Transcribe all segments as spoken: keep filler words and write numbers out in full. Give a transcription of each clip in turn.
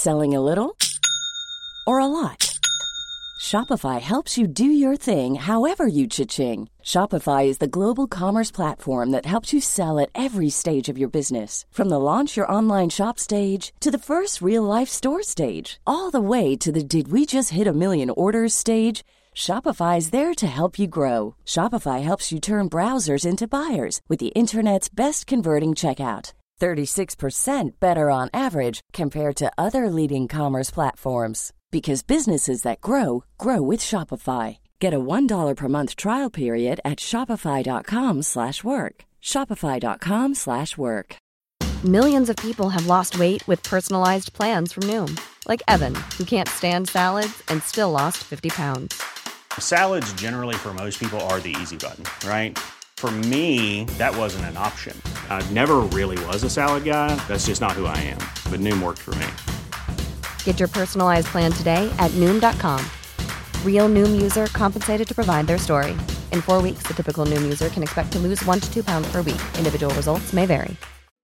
Selling a little or a lot? Shopify helps you do your thing however you cha-ching. Shopify is the global commerce platform that helps you sell at every stage of your business. From the launch your online shop stage to the first real-life store stage, all the way to the did we just hit a million orders stage. Shopify is there to help you grow. Shopify helps you turn browsers into buyers with the internet's best converting checkout. thirty-six percent better on average compared to other leading commerce platforms. Because businesses that grow, grow with Shopify. Get a one dollar per month trial period at shopify.com slash work. Shopify.com slash work. Millions of people have lost weight with personalized plans from Noom. Like Evan, who can't stand salads and still lost fifty pounds. Salads generally for most people are the easy button, right? For me, that wasn't an option. I never really was a salad guy. That's just not who I am. But Noom worked for me. Get your personalized plan today at Noom dot com. Real Noom user compensated to provide their story. In four weeks, the typical Noom user can expect to lose one to two pounds per week. Individual results may vary.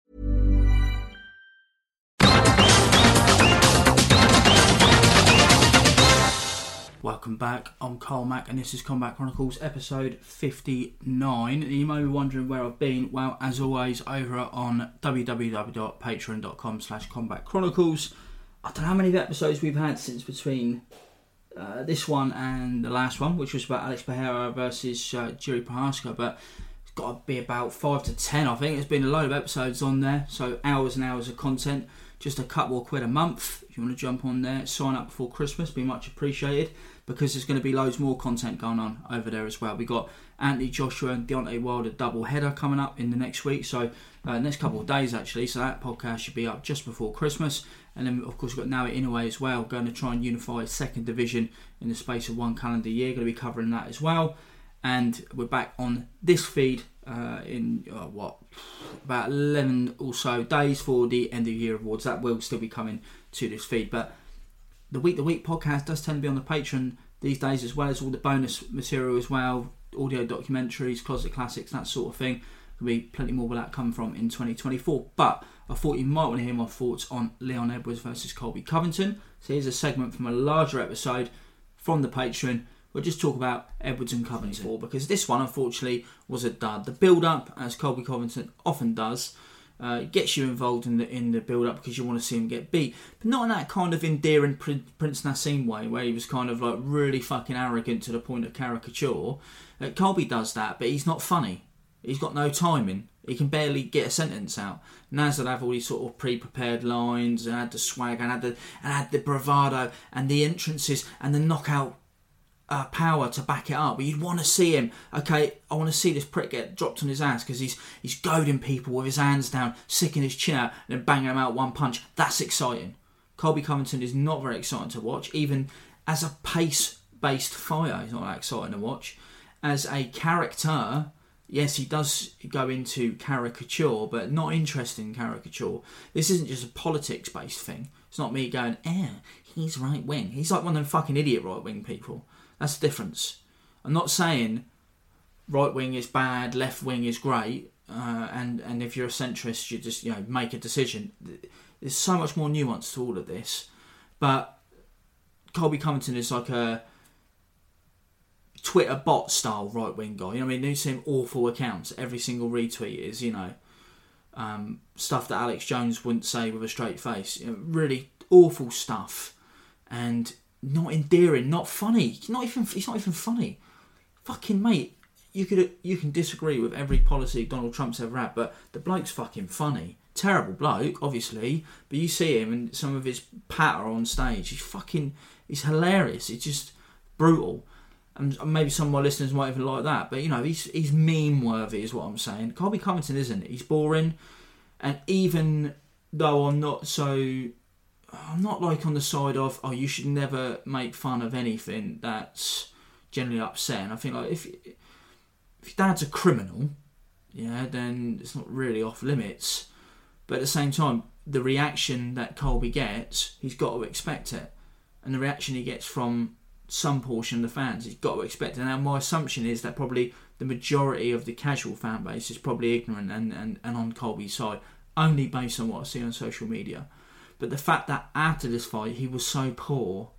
Welcome back, I'm Carl Mack and this is Combat Chronicles episode fifty-nine. You may be wondering where I've been. Well, as always, over on www.patreon.com slash Combat Chronicles. I don't know how many episodes we've had since between uh, this one and the last one, which was about Alex Pereira versus uh, Jiri Prochazka, but it's got to be about five to ten, I think. There's been a load of episodes on there, so hours and hours of content, just a couple of quid a month. If you want to jump on there, sign up before Christmas, be much appreciated, because there's going to be loads more content going on over there as well. We got Anthony Joshua and Deontay Wilder double header coming up in the next week, so uh, next couple of days actually, so that podcast should be up just before Christmas. And then of course we've got Naoya Inoue as well, going to try and unify second division in the space of one calendar year, going to be covering that as well. And we're back on this feed uh, in uh, what about eleven or so days for the end of year awards. That will still be coming to this feed, but the week to week podcast does tend to be on the Patreon these days, as well as all the bonus material as well, audio documentaries, closet classics, that sort of thing. There'll be plenty more where that come from in twenty twenty-four. But I thought you might want to hear my thoughts on Leon Edwards versus Colby Covington. So here's a segment from a larger episode from the Patreon. We'll just talk about Edwards and Covington, because this one unfortunately was a dud. The build up, as Colby Covington often does, Uh, it gets you involved in the in the build-up because you want to see him get beat, but not in that kind of endearing Prince Nassim way where he was kind of like really fucking arrogant to the point of caricature. Uh, Colby does that, but he's not funny. He's got no timing. He can barely get a sentence out. Nas will have all these sort of pre-prepared lines and had the swag and had the and had the bravado and the entrances and the knockout Uh, power to back it up, but you'd want to see him. Okay, I want to see this prick get dropped on his ass because he's he's goading people with his hands down, sicking his chin out, and then banging them out one punch. That's exciting. Colby Covington is not very exciting to watch, even as a pace-based fighter. He's not that exciting to watch. As a character, yes, he does go into caricature, but not interesting caricature. This isn't just a politics-based thing. It's not me going, eh, he's right-wing. He's like one of them fucking idiot right-wing people. That's the difference. I'm not saying right wing is bad, left wing is great, uh, and and if you're a centrist, you just you know make a decision. There's so much more nuance to all of this. But Colby Covington is like a Twitter bot style right wing guy. You know what I mean? These seem awful accounts. Every single retweet is you know um, stuff that Alex Jones wouldn't say with a straight face. You know, really awful stuff, and not endearing, not funny. Not even it's not even funny. Fucking mate, you could you can disagree with every policy Donald Trump's ever had, but the bloke's fucking funny. Terrible bloke, obviously, but you see him and some of his patter on stage. He's fucking, he's hilarious. It's just brutal. And maybe some of my listeners might even like that, but you know, he's he's meme worthy, is what I'm saying. Colby Covington isn't. He's boring, and even though I'm not so. I'm not like on the side of, oh, you should never make fun of anything that's generally upsetting. I think like if if your dad's a criminal, yeah, then it's not really off limits. But at the same time, the reaction that Colby gets, he's got to expect it. And the reaction he gets from some portion of the fans, he's got to expect it. Now, my assumption is that probably the majority of the casual fan base is probably ignorant and, and, and on Colby's side, only based on what I see on social media. But the fact that after this fight he was so poor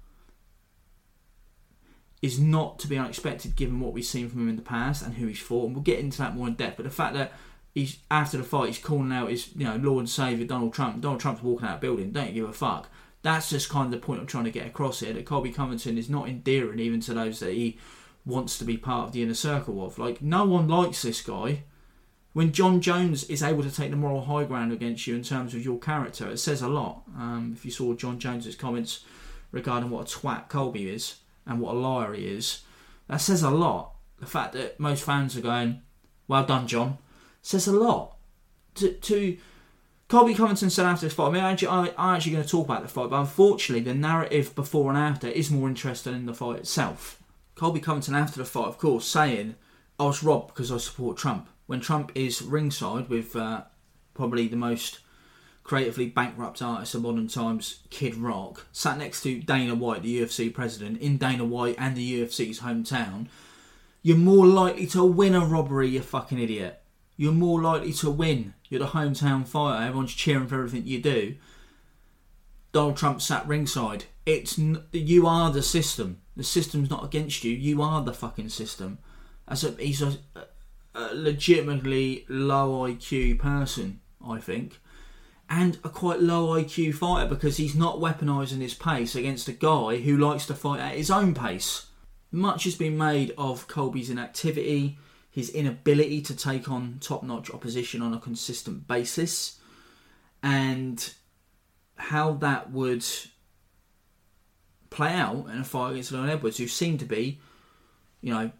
is not to be unexpected given what we've seen from him in the past and who he's fought. And we'll get into that more in depth. But the fact that he's after the fight he's calling out his, you know, Lord and Saviour Donald Trump. Donald Trump's walking out of the building. Don't give a fuck. That's just kind of the point I'm trying to get across here. That Colby Covington is not endearing even to those that he wants to be part of the inner circle of. Like, no one likes this guy. When John Jones is able to take the moral high ground against you in terms of your character, it says a lot. Um, if you saw John Jones's comments regarding what a twat Colby is and what a liar he is, that says a lot. The fact that most fans are going, well done, John, says a lot. To, to Colby Covington said after this fight, I mean, actually, I, I'm actually going to talk about the fight, but unfortunately the narrative before and after is more interesting in the fight itself. Colby Covington after the fight, of course, saying, I was robbed because I support Trump. When Trump is ringside with uh, probably the most creatively bankrupt artist of modern times, Kid Rock, sat next to Dana White, the U F C president, in Dana White and the U F C's hometown, you're more likely to win a robbery, you fucking idiot. You're more likely to win. You're the hometown fighter. Everyone's cheering for everything you do. Donald Trump sat ringside. It's n- you are the system. The system's not against you. You are the fucking system. As a, he's a, a legitimately low I Q person, I think, and a quite low I Q fighter because he's not weaponising his pace against a guy who likes to fight at his own pace. Much has been made of Colby's inactivity, his inability to take on top-notch opposition on a consistent basis, and how that would play out in a fight against Leon Edwards, who seemed to be, you know,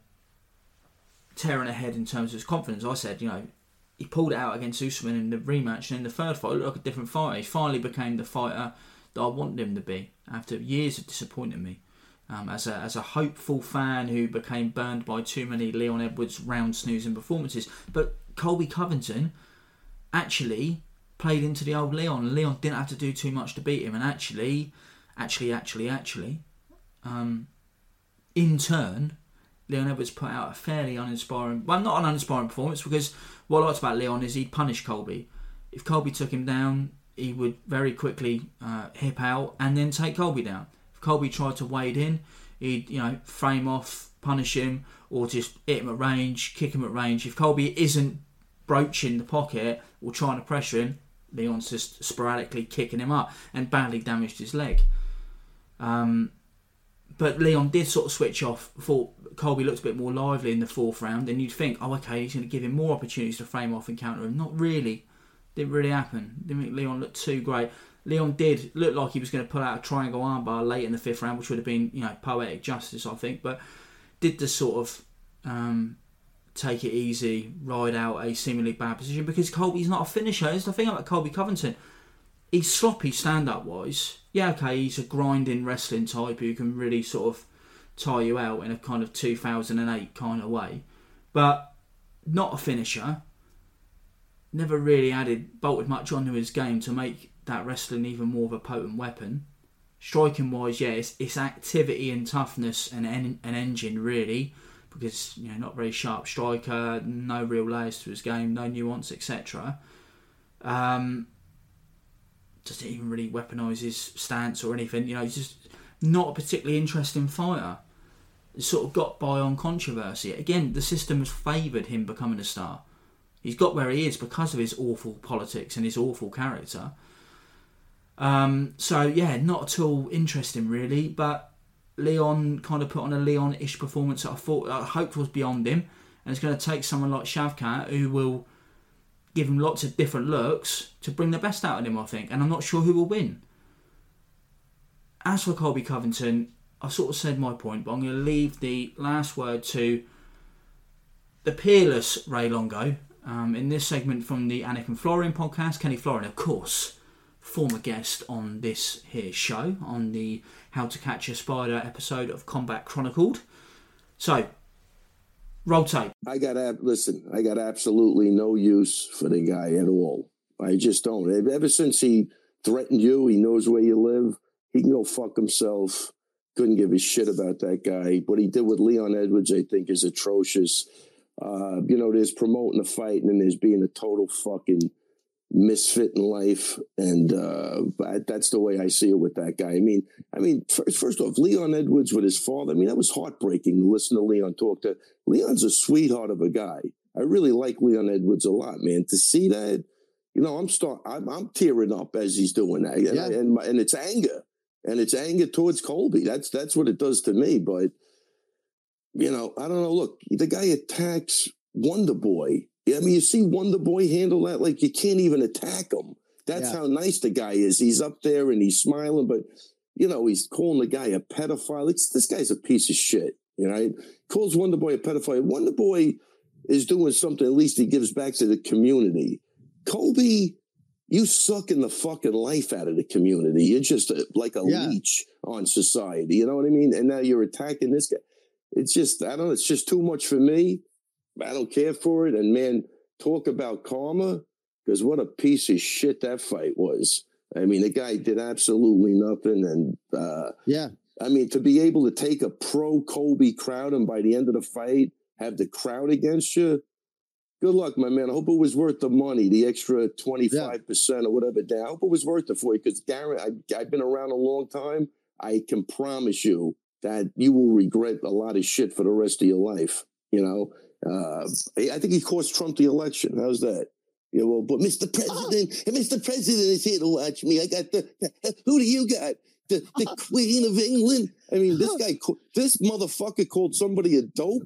tearing ahead in terms of his confidence. I said, you know, he pulled it out against Usman in the rematch, and in the third fight, it looked like a different fighter. He finally became the fighter that I wanted him to be after years of disappointing me. Um, as a as a hopeful fan who became burned by too many Leon Edwards round snoozing performances. But Colby Covington actually played into the old Leon. Leon didn't have to do too much to beat him, and actually, actually, actually, actually, um, in turn, Leon Edwards put out a fairly uninspiring, well, not an uninspiring performance, because what I liked about Leon is he'd punish Colby. If Colby took him down, he would very quickly uh, hip out and then take Colby down. If Colby tried to wade in, he'd, you know, frame off, punish him, or just hit him at range, kick him at range. If Colby isn't broaching the pocket or trying to pressure him, Leon's just sporadically kicking him up and badly damaged his leg. Um, but Leon did sort of switch off. Thought Colby looked a bit more lively in the fourth round, and you'd think, oh, okay, he's going to give him more opportunities to frame off and counter him. Not really. Didn't really happen. Didn't make Leon look too great. Leon did look like he was going to pull out a triangle armbar late in the fifth round, which would have been, you know, poetic justice, I think. But did the sort of um, take it easy, ride out a seemingly bad position, because Colby's not a finisher. It's the thing about Colby Covington. He's sloppy stand-up wise. Yeah, okay, he's a grinding wrestling type who can really sort of tire you out in a kind of two thousand eight kind of way. But not a finisher. Never really added, bolted much onto his game to make that wrestling even more of a potent weapon. Striking wise, yeah, it's, it's activity and toughness and en- an engine really, because, you know, not very sharp striker, no real layers to his game, no nuance, et cetera. Um, doesn't even really weaponise his stance or anything. You know, he's just not a particularly interesting fighter. He sort of got by on controversy. Again, the system has favoured him becoming a star. He's got where he is because of his awful politics and his awful character. Um, so, yeah, not at all interesting, really. But Leon kind of put on a Leon-ish performance that I thought, I hoped was beyond him. And it's going to take someone like Shavkat, who will give him lots of different looks, to bring the best out of him, I think. And I'm not sure who will win. As for Colby Covington, I sort of said my point, but I'm going to leave the last word to the peerless Ray Longo. Um, in this segment from the Anakin Florian podcast, Kenny Florian, of course, former guest on this here show, on the How to Catch a Spider episode of Combat Chronicled. So, roll tape. I got, listen, I got absolutely no use for the guy at all. I just don't. Ever since he threatened you, he knows where you live, he can go fuck himself. Couldn't give a shit about that guy. What he did with Leon Edwards, I think, is atrocious. Uh, you know, there's promoting a fight and then there's being a total fucking misfit in life, and uh, but that's the way I see it with that guy. I mean, I mean, first, first off, Leon Edwards with his father. I mean, that was heartbreaking to listen to Leon talk. To Leon's a sweetheart of a guy. I really like Leon Edwards a lot, man. To see that, you know, I'm start, I'm, I'm tearing up as he's doing that, and Yeah. I, and, my, and it's anger, and it's anger towards Colby. That's that's what it does to me. But you know, I don't know. Look, the guy attacks Wonder Boy. I mean, you see Wonder Boy handle that like you can't even attack him. That's Yeah. how nice the guy is. He's up there and he's smiling, but, you know, he's calling the guy a pedophile. It's, this guy's a piece of shit, you know? He calls Wonder Boy a pedophile. Wonder Boy is doing something, at least he gives back to the community. Colby, you sucking the fucking life out of the community. You're just a, like a Yeah. leech on society, you know what I mean? And now you're attacking this guy. It's just, I don't know, it's just too much for me. I don't care for it. And man, talk about karma, because what a piece of shit that fight was. I mean, the guy did absolutely nothing. And uh, Yeah. I mean, to be able to take a pro Colby crowd and by the end of the fight, have the crowd against you, good luck, my man. I hope it was worth the money, the extra twenty-five percent or whatever. Down. I hope it was worth it for you, because Garrett, I, I've been around a long time. I can promise you that you will regret a lot of shit for the rest of your life, you know? Uh, I think he cost Trump the election. How's that? Yeah, well, but Mister President, and Mister President is here to watch me. I got the, who do you got? The the Queen of England? I mean, this guy, this motherfucker called somebody a dope.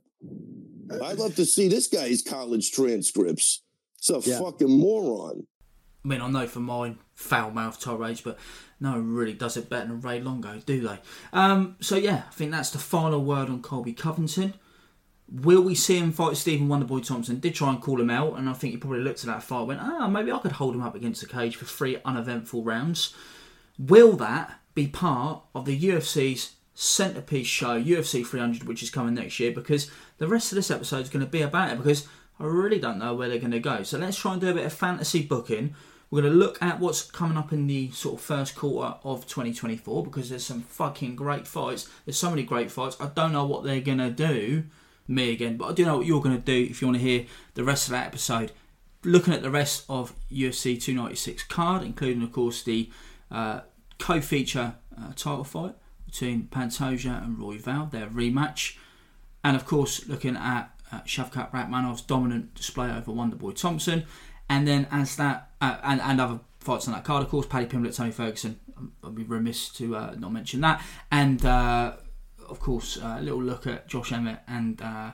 I'd love to see this guy's college transcripts. It's a Yeah. fucking moron. I mean, I know for mine, foul-mouthed tirades, but no one really does it better than Ray Longo, do they? Um, so, yeah, I think that's the final word on Colby Covington. Will we see him fight Stephen Wonderboy Thompson? Did try and call him out, and I think he probably looked at that fight and went, ah, maybe I could hold him up against the cage for three uneventful rounds. Will that be part of the U F C's centrepiece show, U F C three hundred, which is coming next year? Because the rest of this episode is going to be about it, because I really don't know where they're going to go. So let's try and do a bit of fantasy booking. We're going to look at what's coming up in the sort of first quarter of twenty twenty-four, because there's some fucking great fights. There's so many great fights. I don't know what they're going to do, me again, but I do know what you're going to do if you want to hear the rest of that episode. Looking at the rest of U F C two ninety-six card, including, of course, the uh, co-feature uh, title fight between Pantoja and Royval, their rematch. And, of course, looking at uh, Shavkat Rakhmanov's dominant display over Wonderboy Thompson. And then as that, uh, and, and other fights on that card, of course, Paddy Pimblett, Tony Ferguson. I'd be remiss to uh, not mention that. And, uh, of course, uh, a little look at Josh Emmett and uh,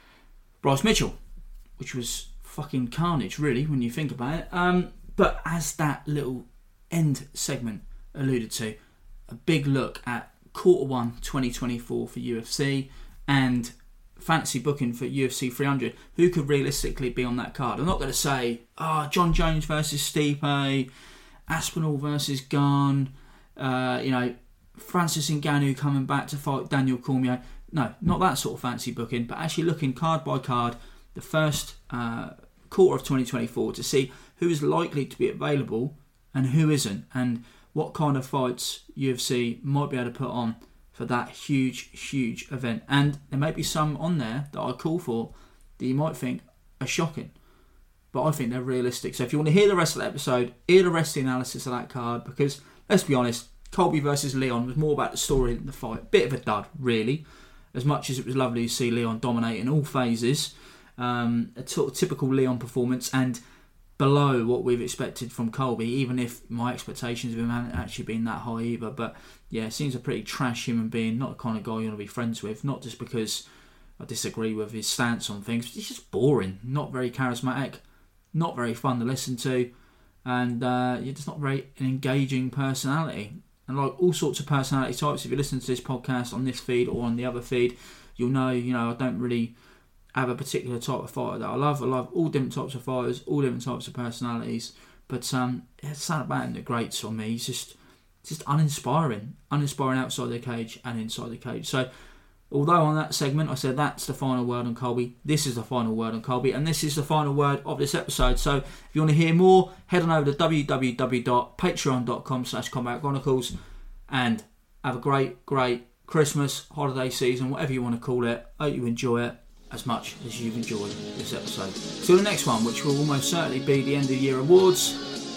Bryce Mitchell, which was fucking carnage, really, when you think about it. Um, but as that little end segment alluded to, a big look at quarter one twenty twenty-four for U F C and fantasy booking for U F C three hundred. Who could realistically be on that card? I'm not going to say, oh, John Jones versus Stipe, Aspinall versus Gunn, uh, you know, Francis Ngannou coming back to fight Daniel Cormier. No, not that sort of fancy booking, but actually looking card by card the first uh, quarter of twenty twenty-four to see who is likely to be available and who isn't, and what kind of fights U F C might be able to put on for that huge, huge event. And there may be some on there that I call for that you might think are shocking, but I think they're realistic. So if you want to hear the rest of the episode, hear the rest of the analysis of that card, because let's be honest, Colby versus Leon was more about the story than the fight. Bit of a dud, really. As much as it was lovely to see Leon dominate in all phases, um, a sort of typical Leon performance, and below what we've expected from Colby, even if my expectations of him haven't actually been that high either. But yeah, seems a pretty trash human being, not the kind of guy you want to be friends with, not just because I disagree with his stance on things, but he's just boring, not very charismatic, not very fun to listen to, and uh, you're just not very an engaging personality. And like all sorts of personality types, if you listen to this podcast on this feed or on the other feed, you'll know, you know, I don't really have a particular type of fighter that I love. I love all different types of fighters, all different types of personalities. But um, it's something about him that grates on me. He's just, just uninspiring, uninspiring outside the cage and inside the cage. So, although on that segment I said that's the final word on Colby, this is the final word on Colby, and this is the final word of this episode. So, if you want to hear more, head on over to w w w dot patreon dot com slash combat chronicles and have a great, great Christmas, holiday season, whatever you want to call it. I hope you enjoy it as much as you've enjoyed this episode. Till the next one, which will almost certainly be the end of the year awards.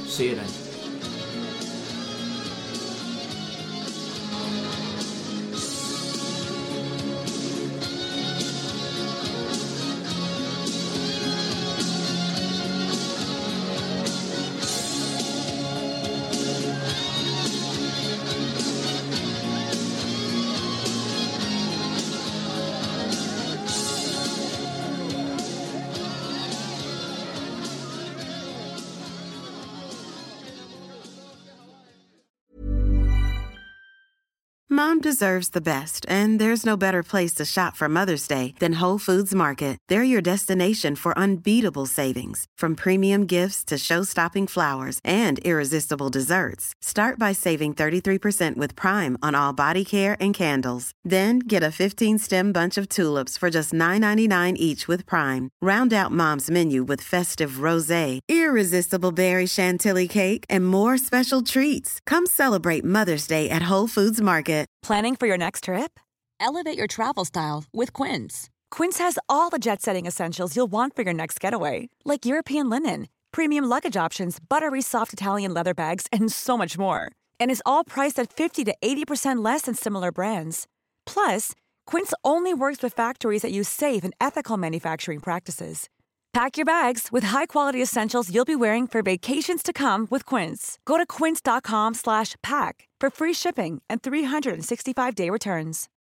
See you then. Mom deserves the best, and there's no better place to shop for Mother's Day than Whole Foods Market. They're your destination for unbeatable savings, from premium gifts to show-stopping flowers and irresistible desserts. Start by saving thirty-three percent with Prime on all body care and candles. Then get a fifteen-stem bunch of tulips for just nine ninety-nine each with Prime. Round out Mom's menu with festive rosé, irresistible berry chantilly cake, and more special treats. Come celebrate Mother's Day at Whole Foods Market. Planning for your next trip? Elevate your travel style with Quince. Quince has all the jet-setting essentials you'll want for your next getaway, like European linen, premium luggage options, buttery soft Italian leather bags, and so much more. And is all priced at fifty to eighty percent less than similar brands. Plus, Quince only works with factories that use safe and ethical manufacturing practices. Pack your bags with high-quality essentials you'll be wearing for vacations to come with Quince. Go to quince.com slash pack for free shipping and three sixty-five day returns.